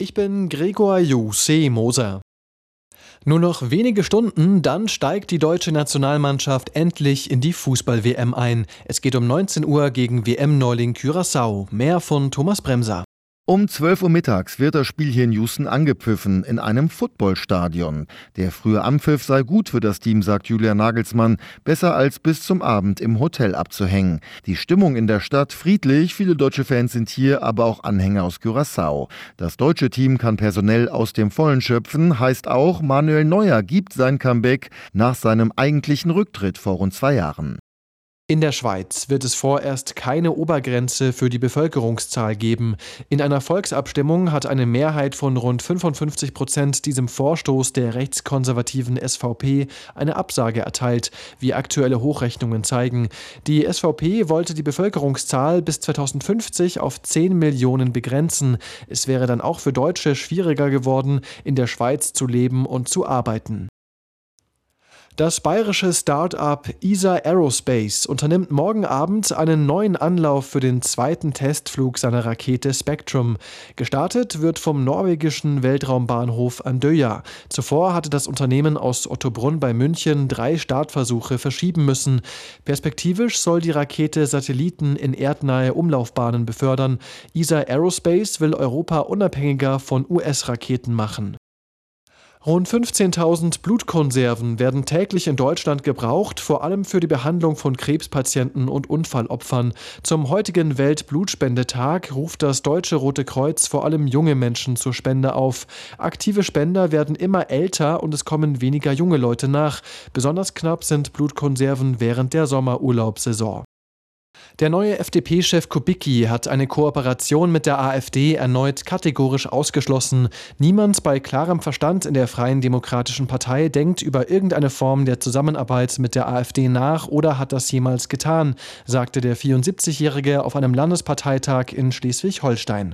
Ich bin Gregor Moser. Nur noch wenige Stunden, dann steigt die deutsche Nationalmannschaft endlich in die Fußball-WM ein. Es geht um 19 Uhr gegen WM-Neuling Curaçao. Mehr von Thomas Bremser. Um 12 Uhr mittags wird das Spiel hier in Houston angepfiffen, in einem Footballstadion. Der frühe Anpfiff sei gut für das Team, sagt Julian Nagelsmann, besser als bis zum Abend im Hotel abzuhängen. Die Stimmung in der Stadt friedlich, viele deutsche Fans sind hier, aber auch Anhänger aus Curaçao. Das deutsche Team kann personell aus dem Vollen schöpfen, heißt auch, Manuel Neuer gibt sein Comeback nach seinem eigentlichen Rücktritt vor rund 2 Jahren. In der Schweiz wird es vorerst keine Obergrenze für die Bevölkerungszahl geben. In einer Volksabstimmung hat eine Mehrheit von rund 55% diesem Vorstoß der rechtskonservativen SVP eine Absage erteilt, wie aktuelle Hochrechnungen zeigen. Die SVP wollte die Bevölkerungszahl bis 2050 auf 10 Millionen begrenzen. Es wäre dann auch für Deutsche schwieriger geworden, in der Schweiz zu leben und zu arbeiten. Das bayerische Start-up ESA Aerospace unternimmt morgen Abend einen neuen Anlauf für den zweiten Testflug seiner Rakete Spectrum. Gestartet wird vom norwegischen Weltraumbahnhof Andøya. Zuvor hatte das Unternehmen aus Ottobrunn bei München 3 Startversuche verschieben müssen. Perspektivisch soll die Rakete Satelliten in erdnahe Umlaufbahnen befördern. ESA Aerospace will Europa unabhängiger von US-Raketen machen. Rund 15.000 Blutkonserven werden täglich in Deutschland gebraucht, vor allem für die Behandlung von Krebspatienten und Unfallopfern. Zum heutigen Weltblutspendetag ruft das Deutsche Rote Kreuz vor allem junge Menschen zur Spende auf. Aktive Spender werden immer älter und es kommen weniger junge Leute nach. Besonders knapp sind Blutkonserven während der Sommerurlaubssaison. Der neue FDP-Chef Kubicki hat eine Kooperation mit der AfD erneut kategorisch ausgeschlossen. Niemand bei klarem Verstand in der Freien Demokratischen Partei denkt über irgendeine Form der Zusammenarbeit mit der AfD nach oder hat das jemals getan, sagte der 74-Jährige auf einem Landesparteitag in Schleswig-Holstein.